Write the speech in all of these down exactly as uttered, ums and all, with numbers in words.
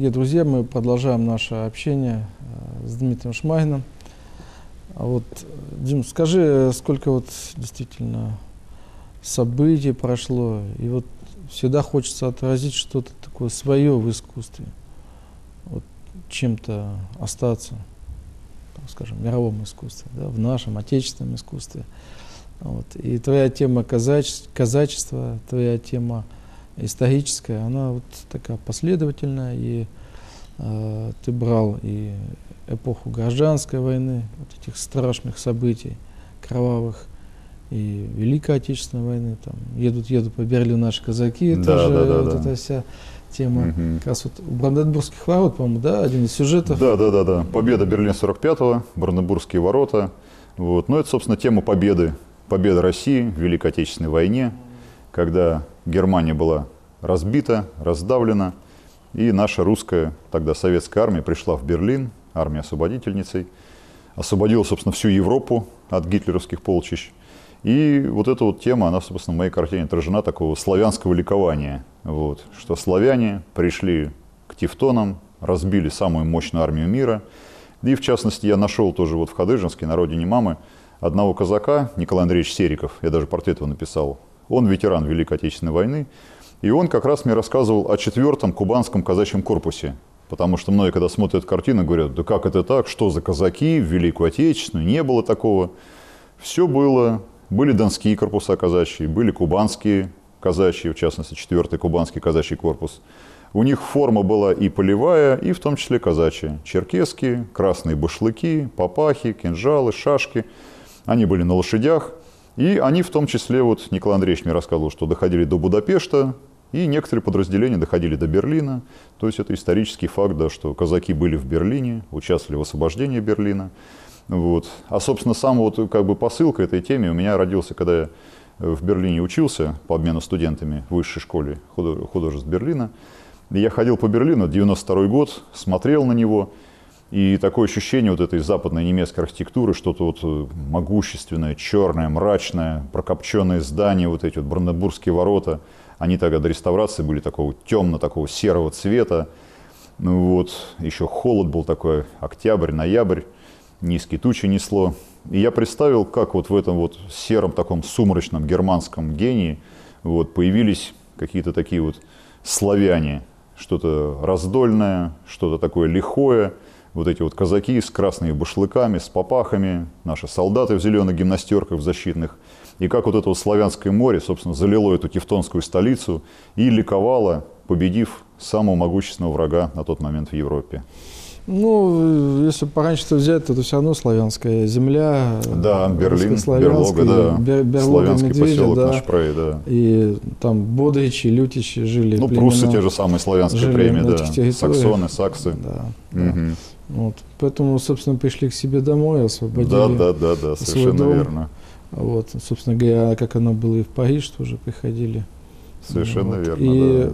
дорогие друзья, мы продолжаем наше общение с Дмитрием Шмагиным. Вот, Дим, скажи, сколько вот действительно событий прошло, и вот всегда хочется отразить что-то такое свое в искусстве, вот, чем-то остаться, так скажем, в мировом искусстве, да, в нашем отечественном искусстве. Вот. И твоя тема казач, казачества, твоя тема историческая, она вот такая последовательная, и э, ты брал и эпоху гражданской войны, вот этих страшных событий, кровавых, и Великой Отечественной войны, там, едут, едут по Берлину наши казаки, да, тоже да, да, вот да. эта вся тема, угу. как раз вот у Бранденбургских ворот, по-моему, да, один из сюжетов. Да, да, да, да. Победа Берлина сорок пятого, Бранденбургские ворота. Вот. Ну, это, собственно, тема победы, победа России в Великой Отечественной войне, когда Германия была разбита, раздавлена, и наша русская, тогда советская армия пришла в Берлин, армия освободительницей, освободила, собственно, всю Европу от гитлеровских полчищ. И вот эта вот тема, она, собственно, в моей картине отражена такого славянского ликования, вот, что славяне пришли к тевтонам, разбили самую мощную армию мира. И, в частности, я нашел тоже вот в Хадыженске, на родине мамы, одного казака, Николай Андреевич Сериков, я даже портрет его написал. Он ветеран Великой Отечественной войны, и он как раз мне рассказывал о четвертом кубанском казачьем корпусе. Потому что многие, когда смотрят картину, говорят, да как это так, что за казаки в Великую Отечественную, не было такого. Все было. Были донские корпуса казачьи, были кубанские казачьи, в частности, четвертый кубанский казачий корпус. У них форма была и полевая, и в том числе казачья. Черкесские, красные башлыки, папахи, кинжалы, шашки. Они были на лошадях. И они в том числе, вот Николай Андреевич мне рассказывал, что доходили до Будапешта, и некоторые подразделения доходили до Берлина. То есть это исторический факт, да, что казаки были в Берлине, участвовали в освобождении Берлина. Вот. А, собственно, сам вот, как бы, посыл к этой теме у меня родился, когда я в Берлине учился по обмену студентами в высшей школе художеств Берлина. И я ходил по Берлину, девяносто второй год, смотрел на него, и такое ощущение вот этой западной немецкой архитектуры, что-то вот могущественное, черное, мрачное, прокопченные здания, вот эти вот Бранденбургские ворота, они тогда до реставрации были такого темно, такого серого цвета. Ну вот, еще холод был такой, октябрь, ноябрь. Низкие тучи несло. И я представил, как вот в этом вот сером таком сумрачном германском гении вот появились какие-то такие вот славяне. Что-то раздольное, что-то такое лихое. Вот эти вот казаки с красными башлыками, с папахами, наши солдаты в зеленых гимнастерках, в защитных. И как вот это вот славянское море, собственно, залило эту тевтонскую столицу и ликовало, победив самого могущественного врага на тот момент в Европе. Ну, если пораньше-то взять, то это все равно славянская земля. Да, Берлин, Берлога, да. Бер, Берлога, славянский Медведя, поселок да. наш Прей, да. И там Бодричи, Лютичи жили. Ну, племена, пруссы те же самые, славянская премия, да. Саксоны, саксы. Да, угу. да. Вот. Поэтому, собственно, пришли к себе домой, освободили. Да, да, да, да, совершенно дом. верно. Вот, собственно говоря, как оно было и в Париж тоже приходили. Совершенно вот. верно, и,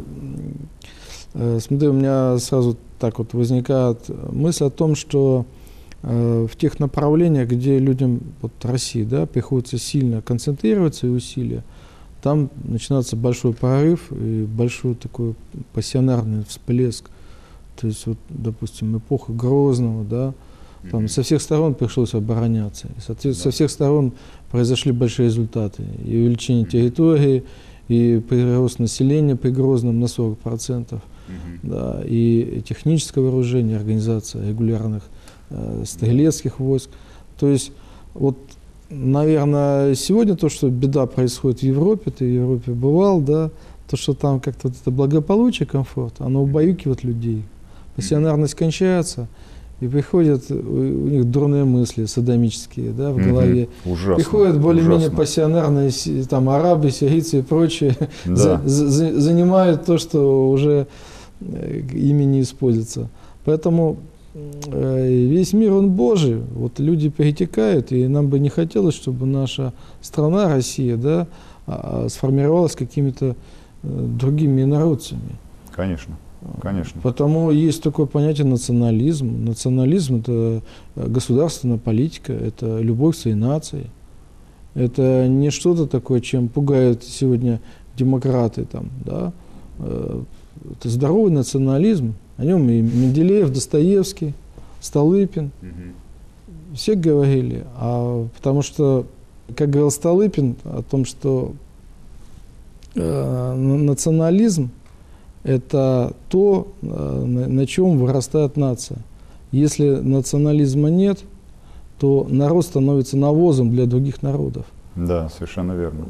да. Смотри, у меня сразу так вот возникает мысль о том, что э, в тех направлениях, где людям вот, России, да, приходится сильно концентрироваться и усилия, там начинается большой прорыв и большой такой пассионарный всплеск. То есть, вот, допустим, эпоха Грозного, да, там mm-hmm. со всех сторон пришлось обороняться. И, соответственно, да. со всех сторон произошли большие результаты. И увеличение mm-hmm. территории, и прирост населения при Грозном на сорок процентов. Mm-hmm. Да, и техническое вооружение, организация регулярных э, стрелецких войск. То есть, вот, наверное, сегодня то, что беда происходит в Европе, ты в Европе бывал, да, то, что там как-то вот это благополучие, комфорт, оно убаюкивает людей. Пассионарность кончается, и приходят у, у них дурные мысли содомические, да, в mm-hmm. голове. Ужасно, приходят более-менее ужасно. пассионарные там арабы, сирийцы и прочие, да. за, за, занимают то, что уже ими не используется. Поэтому э, весь мир, он Божий, вот люди перетекают, и нам бы не хотелось, чтобы наша страна, Россия, да, а, сформировалась какими-то э, другими инородцами. Конечно. Конечно. Потому есть такое понятие национализм. Национализм – это государственная политика, это любовь к своей нации. Это не что-то такое, чем пугают сегодня демократы. Там, да? Это здоровый национализм, О нем и Менделеев, Достоевский, Столыпин. Угу. Все говорили. А, потому что, как говорил Столыпин, о том, что э, национализм – это то, э, на, на чем вырастает нация. Если национализма нет, то народ становится навозом для других народов. Да, совершенно верно.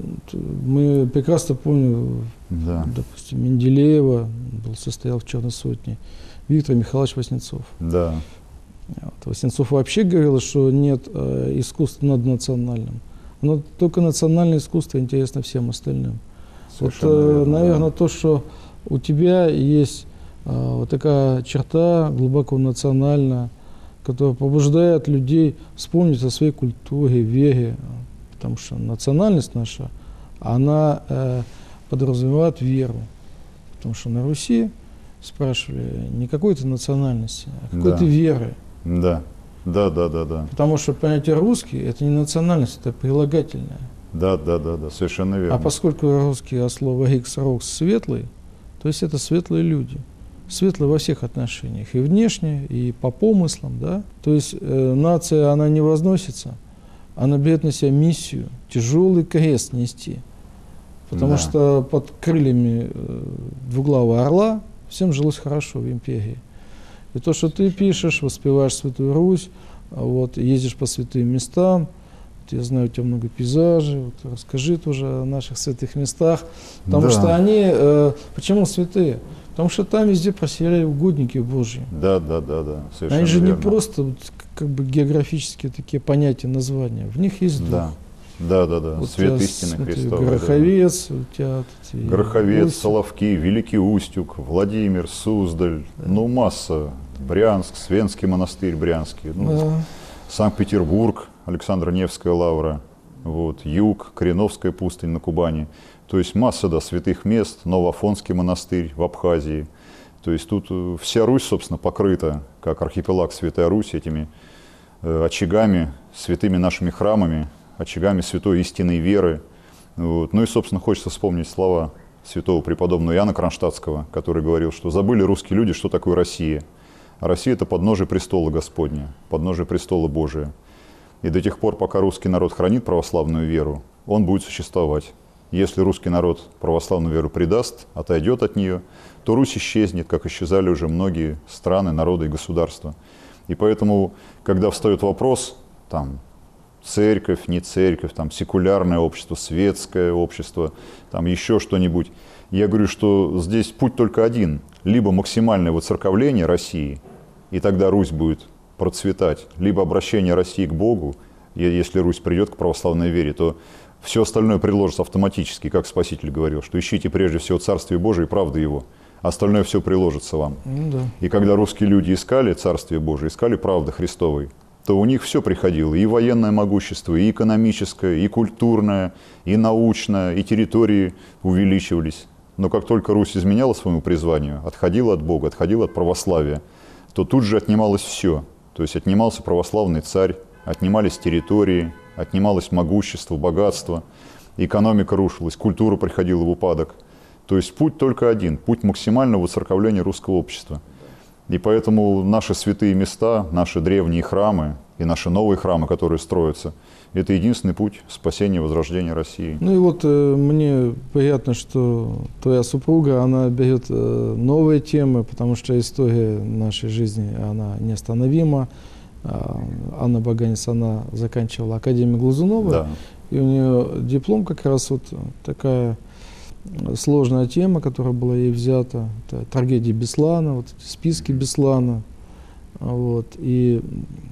Мы прекрасно помним, да. допустим, Менделеева, был, состоял в Черной сотне, Виктор Михайлович Васнецов. Да. Вот. Васнецов вообще говорил, что нет э, искусства наднациональным. Но только национальное искусство интересно всем остальным. Совершенно вот, э, верно, наверное, да. То, что у тебя есть э, вот такая черта глубоко национальная, которая побуждает людей вспомнить о своей культуре, вере. Потому что национальность наша, она э, подразумевает веру. Потому что на Руси спрашивали не какой-то национальности, а какой-то да. веры. Да, да, да, да, да. Потому что понятие русский – это не национальность, это прилагательное. Да, да, да, да, совершенно верно. А поскольку русский от слова «рикс», «рокс» – светлый, то есть это светлые люди. Светлые во всех отношениях, и внешне, и по помыслам, да. То есть э, нация, она не возносится. Она берет на себя миссию, тяжелый крест нести. Потому да. что под крыльями двуглавого орла всем жилось хорошо в империи. И то, что ты пишешь, воспеваешь Святую Русь, вот, ездишь по святым местам, вот, я знаю, у тебя много пейзажей, вот, расскажи тоже о наших святых местах. Потому да. что они, э, почему святые? Потому что там везде проселяли угодники Божьи. Да, да, да, да. Совершенно Они же верно. не просто вот, как бы географические такие понятия, названия. В них есть дух. Да, да, да, да. Вот Свет истины Христовой. Гороховец, да. у тебя тут Гороховец, Устюг. Соловки, Великий Устюг, Владимир, Суздаль, да. ну масса. Брянск, Свенский монастырь Брянский, ну, да. Санкт-Петербург, Александро-Невская лавра, вот, Юг, Кореновская пустынь на Кубани. То есть масса, да, святых мест, Новоафонский монастырь в Абхазии. То есть тут вся Русь, собственно, покрыта, как архипелаг Святая Русь, этими э, очагами, святыми нашими храмами, очагами святой истинной веры. Вот. Ну и, собственно, хочется вспомнить слова святого преподобного Иоанна Кронштадтского, который говорил, что забыли русские люди, что такое Россия. А Россия – это подножие престола Господня, подножие престола Божия. И до тех пор, пока русский народ хранит православную веру, он будет существовать. Если русский народ православную веру предаст, отойдет от нее, то Русь исчезнет, как исчезали уже многие страны, народы и государства. И поэтому, когда встает вопрос, там, церковь, не церковь, там, секулярное общество, светское общество, там, еще что-нибудь, я говорю, что здесь путь только один. Либо максимальное воцерковление России, и тогда Русь будет процветать, либо обращение России к Богу, и если Русь придет к православной вере, то все остальное приложится автоматически, как Спаситель говорил, что ищите прежде всего Царствие Божие и правды Его, остальное все приложится вам. Ну, да. И когда русские люди искали Царствие Божие, искали правды Христовой, то у них все приходило, и военное могущество, и экономическое, и культурное, и научное, и территории увеличивались. Но как только Русь изменяла своему призванию, отходила от Бога, отходила от православия, то тут же отнималось все. То есть отнимался православный царь, отнимались территории, отнималось могущество, богатство, экономика рушилась, культура приходила в упадок. То есть путь только один, путь максимального воцерковления русского общества. И поэтому наши святые места, наши древние храмы и наши новые храмы, которые строятся, это единственный путь спасения и возрождения России. Ну и вот э, мне приятно, что твоя супруга, она берет э, новые темы, потому что история нашей жизни, она неостановима. Э, Анна Баганец, она заканчивала Академию Глазунова, да. И у нее диплом как раз вот такая сложная тема, которая была ей взята, это трагедия Беслана, вот эти списки Беслана, вот, и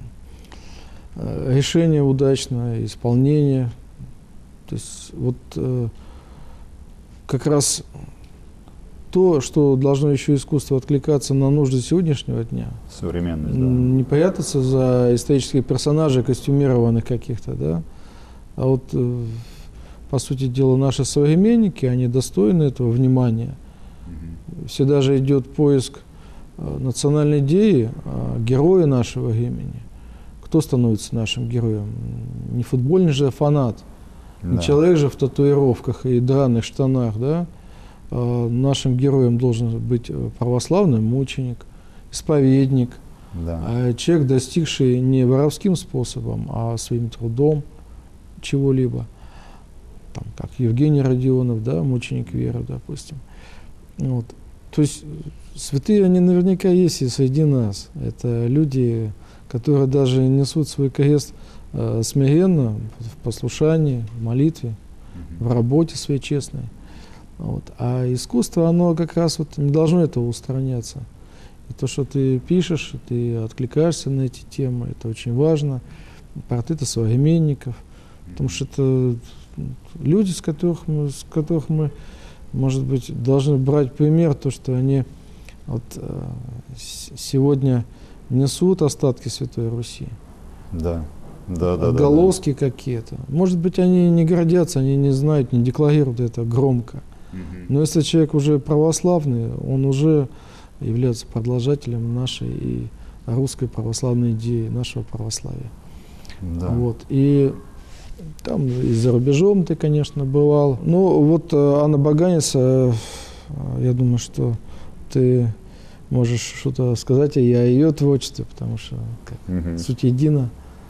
решение удачное, исполнение. То есть вот э, как раз то, что должно еще искусство откликаться на нужды сегодняшнего дня. Современность, да. Не прятаться за исторических персонажей, костюмированных каких-то, да. А вот, э, по сути дела, наши современники, они достойны этого внимания. Mm-hmm. Всегда же идет поиск э, национальной идеи, э, героя нашего времени. Кто становится нашим героем? Не футбольный же фанат, да. Не человек же в татуировках и драных штанах, да? А нашим героем должен быть православный мученик, исповедник, Да. а человек, достигший не воровским способом, а своим трудом чего-либо. Там, как Евгений Родионов, да, мученик веры, допустим. Вот. То есть святые, они наверняка есть и среди нас. Это люди, которые даже несут свой крест э, смиренно, в послушании, в молитве, в работе своей честной. Вот. А искусство, оно как раз вот не должно этого устраняться. И то, что ты пишешь, ты откликаешься на эти темы, это очень важно. Портреты современников, потому что это люди, с которых мы, с которых мы, может быть, должны брать пример, то, что они вот, э, сегодня несут остатки Святой Руси. Да. Да, да, Отголоски да, да. какие-то. Может быть, они не гордятся, они не знают, не декларируют это громко. Но если человек уже православный, он уже является продолжателем нашей и русской православной идеи, нашего православия. Да. Вот. И там и за рубежом ты, конечно, бывал. Ну, вот Анна Баганец, я думаю, что ты можешь что-то сказать и о ее творчестве, потому что как, угу. суть едина.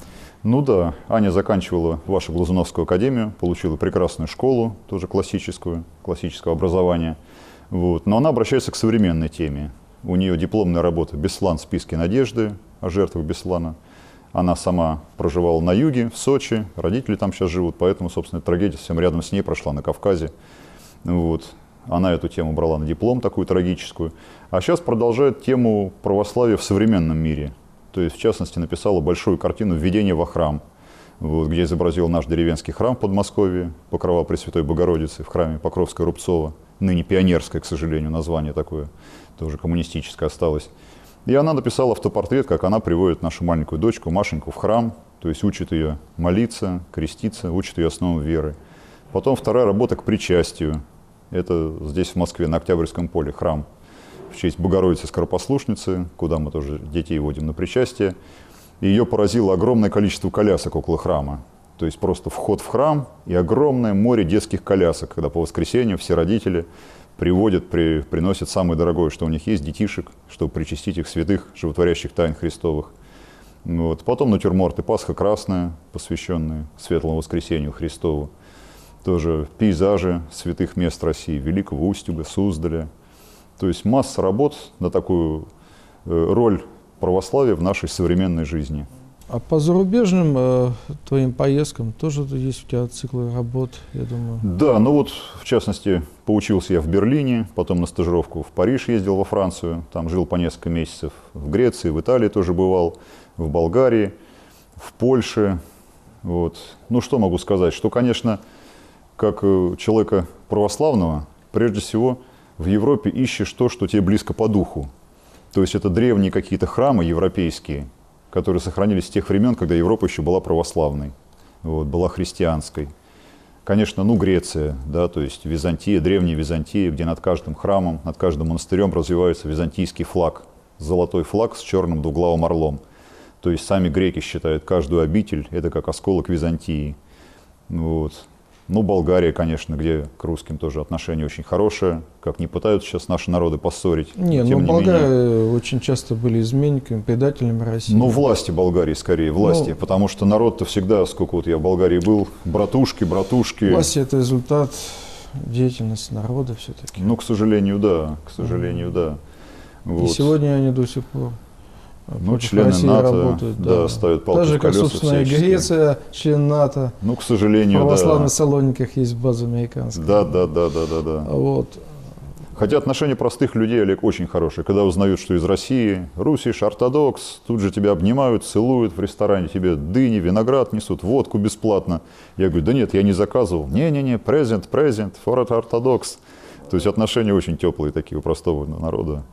Ну да, Аня заканчивала вашу Глазуновскую академию, получила прекрасную школу, тоже классическую, классического образования. Вот. Но она обращается к современной теме. У нее дипломная работа «Беслан. Списки надежды» о жертвах Беслана. Она сама проживала на юге, в Сочи, родители там сейчас живут, поэтому, собственно, трагедия совсем рядом с ней прошла на Кавказе. Вот. Она эту тему брала на диплом, такую трагическую. А сейчас продолжает тему православия в современном мире. То есть, в частности, написала большую картину «Введение во храм», вот, где изобразил наш деревенский храм в Подмосковье, Покрова Пресвятой Богородицы в храме Покровская-Рубцова, ныне Пионерское, к сожалению, название такое, тоже коммунистическое осталось. И она написала автопортрет, как она приводит нашу маленькую дочку Машеньку в храм, то есть учит ее молиться, креститься, учит ее основам веры. Потом вторая работа к причастию. Это здесь, в Москве, на Октябрьском поле, храм в честь Богородицы Скоропослушницы, куда мы тоже детей водим на причастие. И ее поразило огромное количество колясок около храма. То есть просто вход в храм и огромное море детских колясок, когда по воскресенью все родители приводят, при, приносят самое дорогое, что у них есть, детишек, чтобы причастить их святых, животворящих тайн Христовых. Вот. Потом натюрморты «Пасха красная», посвященные Светлому воскресению Христову. Тоже пейзажи святых мест России, Великого Устюга, Суздаля. То есть масса работ на такую роль православия в нашей современной жизни. А по зарубежным э, твоим поездкам тоже есть у тебя циклы работ, я думаю? Да, ну вот, в частности, поучился я в Берлине, потом на стажировку в Париж ездил, во Францию, там жил по несколько месяцев в Греции, в Италии тоже бывал, в Болгарии, в Польше. Вот. Ну, что могу сказать, что, конечно, как человека православного, прежде всего, в Европе ищешь то, что тебе близко по духу. То есть это древние какие-то храмы европейские, которые сохранились с тех времен, когда Европа еще была православной, вот, была христианской. Конечно, ну, Греция, да, то есть Византия, древняя Византия, где над каждым храмом, над каждым монастырем развивается византийский флаг, золотой флаг с черным двуглавым орлом. То есть сами греки считают каждую обитель, это как осколок Византии. Вот. Ну, Болгария, конечно, где к русским тоже отношение очень хорошее, как не пытаются сейчас наши народы поссорить. Не, ну болгары очень часто были изменниками, предателями России. Ну, власти Болгарии скорее, власти, ну, потому что народ-то всегда, сколько вот я в Болгарии был, братушки, братушки. Власти – это результат деятельности народа все-таки. Ну, к сожалению, да, к сожалению, mm-hmm. да. Вот. И сегодня они до сих пор. Ну, члены НАТО, работают, да, да, ставят палки даже в колеса. Даже как, собственно, всячески. Греция, член НАТО. Ну, к сожалению, в православных да. Салониках есть база американская. Да, да, да, да, да, да. Вот. Хотя отношения простых людей, Олег, очень хорошие. Когда узнают, что из России, русиш, ортодокс, тут же тебя обнимают, целуют в ресторане, тебе дыни, виноград несут, водку бесплатно. Я говорю, да нет, я не заказывал. Не-не-не, презент, презент, for ортодокс. То есть отношения очень теплые такие у простого народа.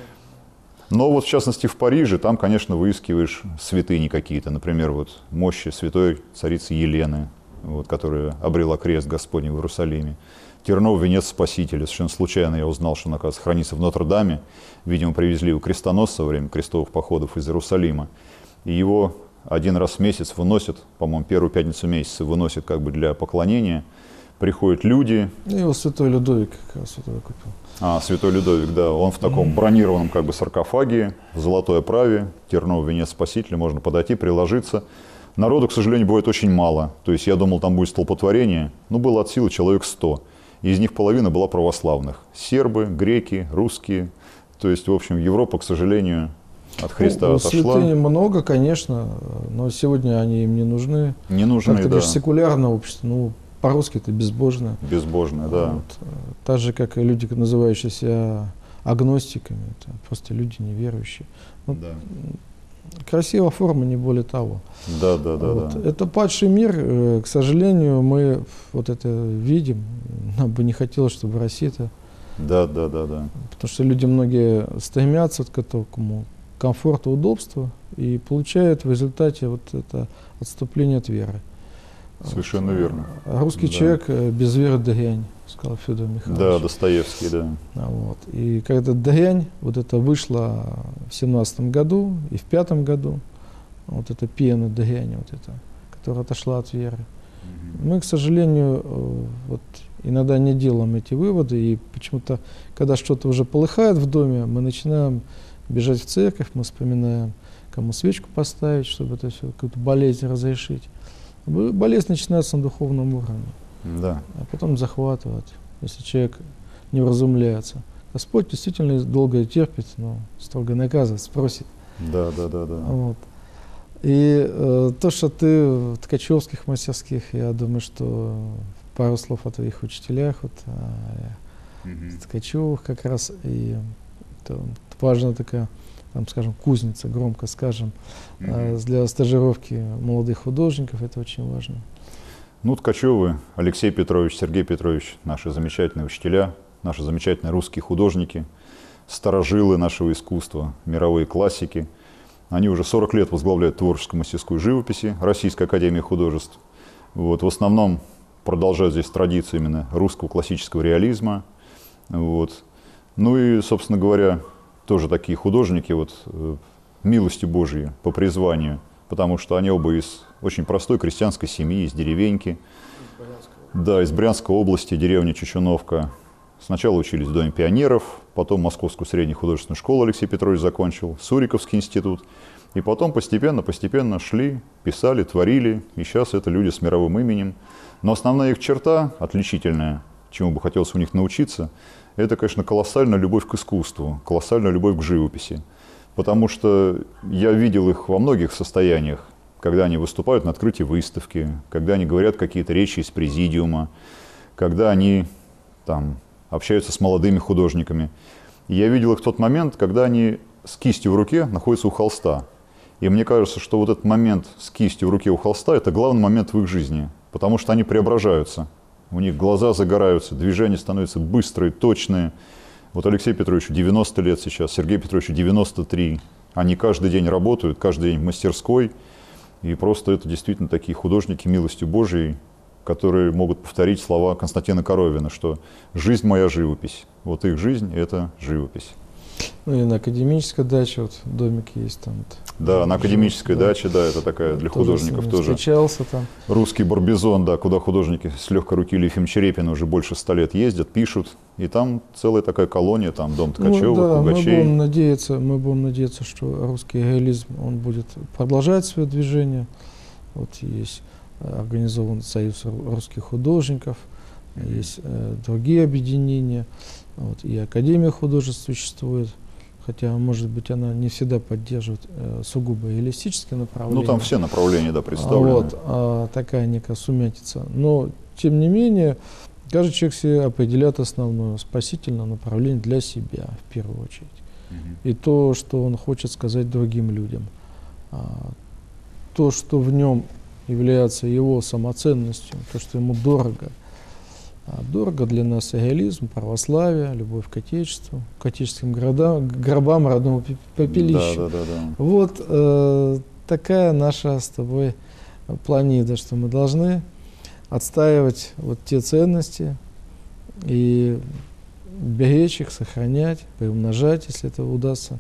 Но вот в частности в Париже, там, конечно, выискиваешь святыни какие-то. Например, вот мощи святой царицы Елены, вот, которая обрела крест Господень в Иерусалиме. Тернов венец Спасителя. Совершенно случайно я узнал, что он, оказывается, хранится в Нотр-Даме. Видимо, привезли у крестоносца во время крестовых походов из Иерусалима. И его один раз в месяц выносят, по-моему, первую пятницу месяца выносят как бы для поклонения. приходят люди. И его святой Людовик как раз вот купил. А, святой Людовик, да, он в таком бронированном как бы саркофаге, в золотой оправе, терновый венец Спасителя, можно подойти, приложиться. Народу, к сожалению, бывает очень мало. То есть я думал, там будет столпотворение, но было от силы человек сто. Из них половина была православных. Сербы, греки, русские. То есть, в общем, Европа, к сожалению, от Христа ну, отошла. Святыни много, конечно, но сегодня они им не нужны. Не нужны, как ты да. говоришь, секулярное общество, ну, по-русски это безбожное. Безбожное, да. Вот. Так же, как и люди, называющиеся агностиками, это просто люди неверующие. Вот. Да. Красивая форма, не более того. Да, да, да, вот. да. Это падший мир, к сожалению, мы вот это видим. Нам бы не хотелось, чтобы Россия это... Да, да, да, да. Потому что люди многие стремятся к такому комфорту, удобству и получают в результате вот это отступление от веры. Совершенно вот. верно. Русский да. человек без веры дрянь, сказал Федор Михайлович. Да, Достоевский, да. Вот. И когда дрянь, вот это вышло в семнадцатом году и в пятом году, вот эта пена дрянь, вот эта, которая отошла от веры. Mm-hmm. Мы, к сожалению, вот иногда не делаем эти выводы, и почему-то, когда что-то уже полыхает в доме, мы начинаем бежать в церковь, мы вспоминаем, кому свечку поставить, чтобы это все, какую-то болезнь разрешить. Болезнь начинается на духовном уровне, да. а потом захватывает, если человек не вразумляется. Господь действительно долго терпит, но строго наказывает, спросит. Да, да, да, да. Вот. И э, то, что ты в ткачевских мастерских, я думаю, что пару слов о твоих учителях, вот, о mm-hmm. Ткачевых как раз, и это важная такая, там, скажем, кузница, громко скажем, mm-hmm. для стажировки молодых художников, это очень важно. Ну, Ткачевы, Алексей Петрович, Сергей Петрович, наши замечательные учителя, наши замечательные русские художники, старожилы нашего искусства, мировые классики. Они уже сорок лет возглавляют творческую мастерскую живописи Российской академии художеств. Вот, в основном продолжают здесь традицию именно русского классического реализма. Вот. Ну и, собственно говоря, тоже такие художники, вот, милостью Божией, по призванию, потому что они оба из очень простой крестьянской семьи, из деревеньки. Из да, из Брянской области, деревня Чечуновка. Сначала учились в Доме пионеров, потом Московскую среднюю художественную школу Алексей Петрович закончил, Суриковский институт. И потом постепенно-постепенно шли, писали, творили. И сейчас это люди с мировым именем. Но основная их черта, отличительная, чему бы хотелось у них научиться, это, конечно, колоссальная любовь к искусству, колоссальная любовь к живописи. Потому что я видел их во многих состояниях, когда они выступают на открытии выставки, когда они говорят какие-то речи из президиума, когда они там общаются с молодыми художниками. И я видел их в тот момент, когда они с кистью в руке находятся у холста. И мне кажется, что вот этот момент с кистью в руке у холста – это главный момент в их жизни, потому что они преображаются. У них глаза загораются, движения становятся быстрые, точные. Вот Алексею Петровичу девяносто лет сейчас, Сергею Петровичу девяносто три. Они каждый день работают, каждый день в мастерской. И просто это действительно такие художники милостью Божией, которые могут повторить слова Константина Коровина, что «жизнь моя живопись». Вот их жизнь – это живопись. Ну и на академической даче вот домик есть там. Вот. Да, на академической да. даче, да, это такая для тоже художников тоже. Встречался там. Русский Барбизон, да, куда художники с легкой руки Ефим Черепин уже больше ста лет ездят, пишут. И там целая такая колония, там дом Ткачевых, ну, да, Пугачей. Мы будем надеяться, мы будем надеяться, что русский реализм, он будет продолжать свое движение. Вот есть организован союз русских художников, mm-hmm. есть э, другие объединения. Вот, и Академия художеств существует, хотя, может быть, она не всегда поддерживает э, сугубо реалистические направления. Ну, там все направления, да, представлены. Вот, а, такая некая сумятица. Но, тем не менее, каждый человек себе определяет основное спасительное направление для себя, в первую очередь. Mm-hmm. И то, что он хочет сказать другим людям. А, то, что в нем является его самоценностью, то, что ему дорого. А дорого для нас реализм, православие, любовь к Отечеству, к отеческим градам, гробам родного попелища. Да, да, да, да. Вот э, такая наша с тобой планида, что мы должны отстаивать вот те ценности и беречь их, сохранять, приумножать, если это удастся.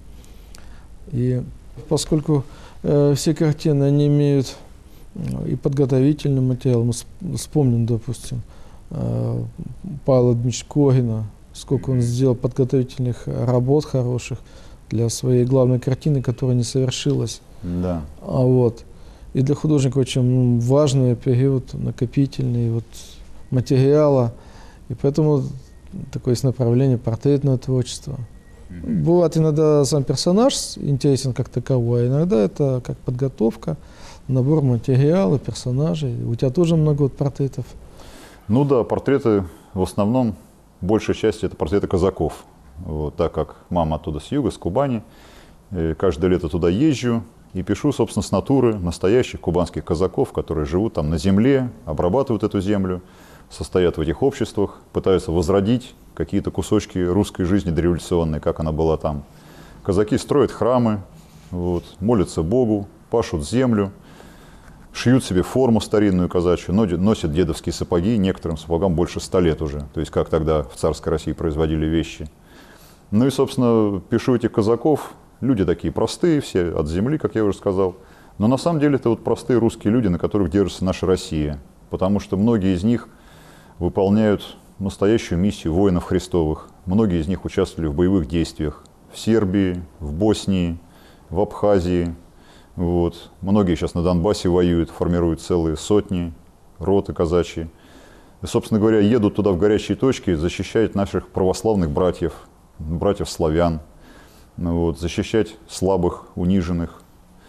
И поскольку э, все картины, они имеют и подготовительный материал, мы вспомним, допустим, э, Павла Дмитриевича Когина, сколько он сделал подготовительных работ хороших для своей главной картины, которая не совершилась. Да. А вот. И для художника очень важный период накопительный вот, материала. И поэтому такое есть направление портретного творчества. Mm-hmm. Бывает иногда сам персонаж интересен как таковой, а иногда это как подготовка, набор материала, персонажей. У тебя тоже много вот портретов. Ну да, портреты в основном, большая часть это портреты казаков. Вот, так как мама оттуда с юга, с Кубани. И каждое лето туда езжу и пишу, собственно, с натуры настоящих кубанских казаков, которые живут там на земле, обрабатывают эту землю, состоят в этих обществах, пытаются возродить какие-то кусочки русской жизни дореволюционной, как она была там. Казаки строят храмы, вот, молятся Богу, пашут землю, шьют себе форму старинную казачью, носят дедовские сапоги, некоторым сапогам больше ста лет уже, то есть как тогда в царской России производили вещи. Ну и, собственно, пишу этих казаков, люди такие простые, все от земли, как я уже сказал, но на самом деле это вот простые русские люди, на которых держится наша Россия, потому что многие из них выполняют настоящую миссию воинов Христовых. Многие из них участвовали в боевых действиях в Сербии, в Боснии, в Абхазии. Вот. Многие сейчас на Донбассе воюют, формируют целые сотни, роты казачьи. И, собственно говоря, едут туда в горячие точки, защищать наших православных братьев, братьев-славян, вот, защищать слабых, униженных.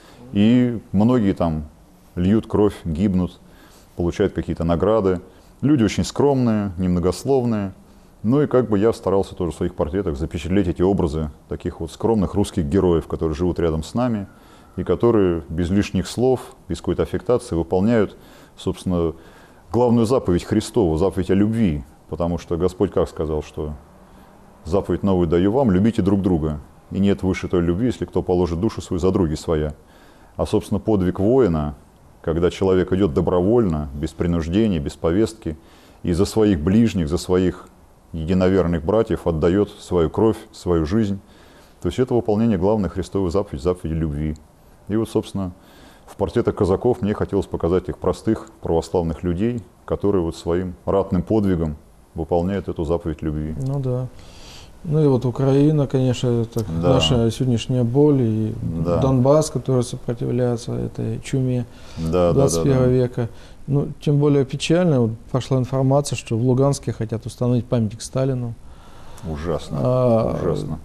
И многие там льют кровь, гибнут, получают какие-то награды. Люди очень скромные, немногословные. Ну и как бы я старался тоже в своих портретах запечатлеть эти образы таких вот скромных русских героев, которые живут рядом с нами и которые без лишних слов, без какой-то аффектации выполняют, собственно, главную заповедь Христову, заповедь о любви. Потому что Господь как сказал, что заповедь новую даю вам, любите друг друга. И нет выше той любви, если кто положит душу свою за други своя. А, собственно, подвиг воина, когда человек идет добровольно, без принуждения, без повестки, и за своих ближних, за своих единоверных братьев отдает свою кровь, свою жизнь. То есть это выполнение главной Христовой заповеди, заповеди любви. И вот, собственно, в портретах казаков мне хотелось показать их простых православных людей, которые вот своим ратным подвигом выполняют эту заповедь любви. Ну да. Ну и вот Украина, конечно, это да. наша сегодняшняя боль, и да. Донбасс, который сопротивляется этой чуме да, двадцать первого да, да, да. века. Ну, тем более печально, вот пошла информация, что в Луганске хотят установить памятник Сталину. Ужасно, а, ужасно.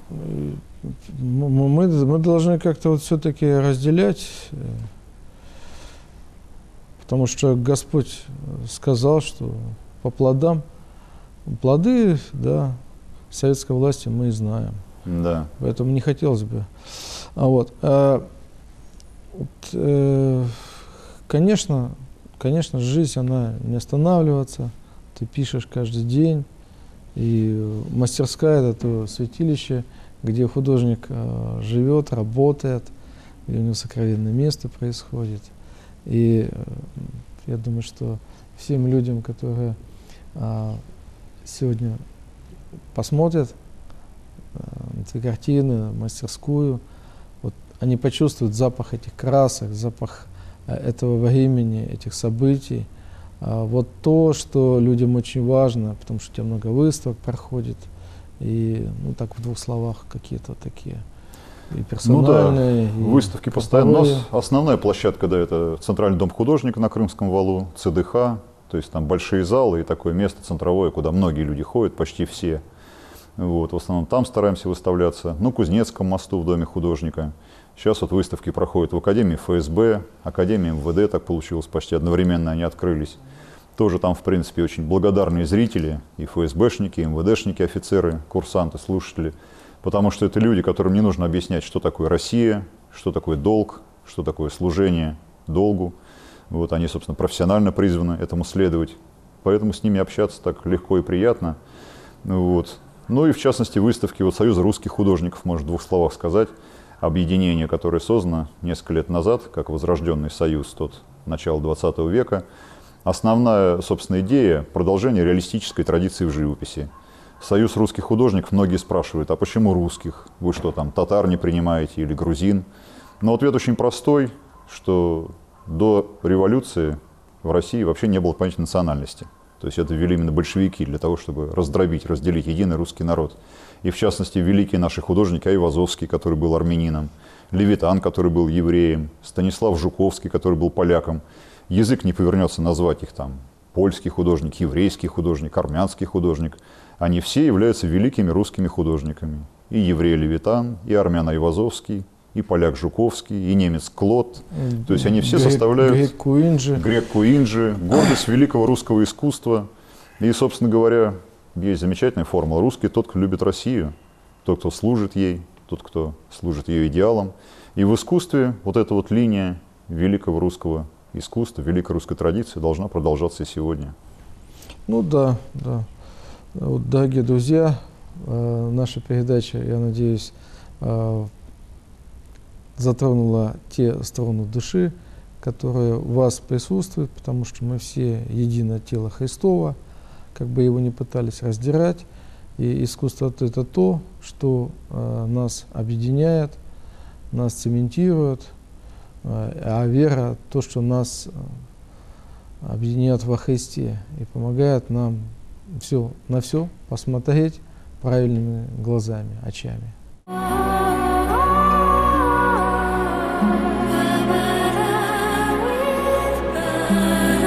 Мы, мы должны как-то вот все-таки разделять, потому что Господь сказал, что по плодам, плоды, да, советской власти мы и знаем. Да. Поэтому не хотелось бы. А вот, а, вот э, конечно, конечно, жизнь, она не останавливается. Ты пишешь каждый день. И мастерская — это то святилище, где художник э, живет, работает, где у него сокровенное место происходит. И э, я думаю, что всем людям, которые э, сегодня посмотрят э, эти картины, мастерскую, вот они почувствуют запах этих красок, запах э, этого времени, этих событий. А вот то, что людям очень важно, потому что у тебя много выставок проходит, и, ну так в двух словах, какие-то такие и персональные. Ну да, и выставки постоянно. У нас основная площадка, да, это Центральный дом художника на Крымском валу, ЦДХ. То есть там большие залы и такое место центровое, куда многие люди ходят, почти все. Вот, в основном там стараемся выставляться. Ну, Кузнецком мосту в Доме художника. Сейчас вот выставки проходят в Академии ФСБ, Академии МВД, так получилось, почти одновременно они открылись. Тоже там, в принципе, очень благодарные зрители, и ФСБшники, и МВДшники, офицеры, курсанты, слушатели. Потому что это люди, которым не нужно объяснять, что такое Россия, что такое долг, что такое служение долгу. Вот, они, собственно, профессионально призваны этому следовать. Поэтому с ними общаться так легко и приятно. Вот. Ну и, в частности, выставки вот Союза русских художников, может, в двух словах сказать. Объединение, которое создано несколько лет назад, как возрожденный союз, тот начала двадцатого века. Основная, собственно, идея – продолжение реалистической традиции в живописи. Союз русских художников, многие спрашивают, а почему русских? Вы что там, татар не принимаете или грузин? Но ответ очень простой, что до революции в России вообще не было понятия национальности. То есть это ввели именно большевики для того, чтобы раздробить, разделить единый русский народ. И в частности, великие наши художники Айвазовский, который был армянином, Левитан, который был евреем, Станислав Жуковский, который был поляком. Язык не повернется назвать их там польский художник, еврейский художник, армянский художник. Они все являются великими русскими художниками. И еврей Левитан, и армян Айвазовский, и поляк Жуковский, и немец Клод. То есть они все Грек, составляют... Грек Куинджи. Грек Куинджи, гордость великого русского искусства. И, собственно говоря, есть замечательная формула. Русский тот, кто любит Россию, тот, кто служит ей, тот, кто служит ее идеалам. И в искусстве вот эта вот линия великого русского искусства, великой русской традиции должна продолжаться и сегодня. Ну да, да. Вот, дорогие друзья, э, наша передача, я надеюсь, э, затронула те стороны души, которые у вас присутствуют, потому что мы все единое тело Христово, как бы его ни пытались раздирать. И искусство — это то, что э, нас объединяет, нас цементирует, э, а вера — то, что нас э, объединяет во Христе и помогает нам все, на все посмотреть правильными глазами, очами. Bye.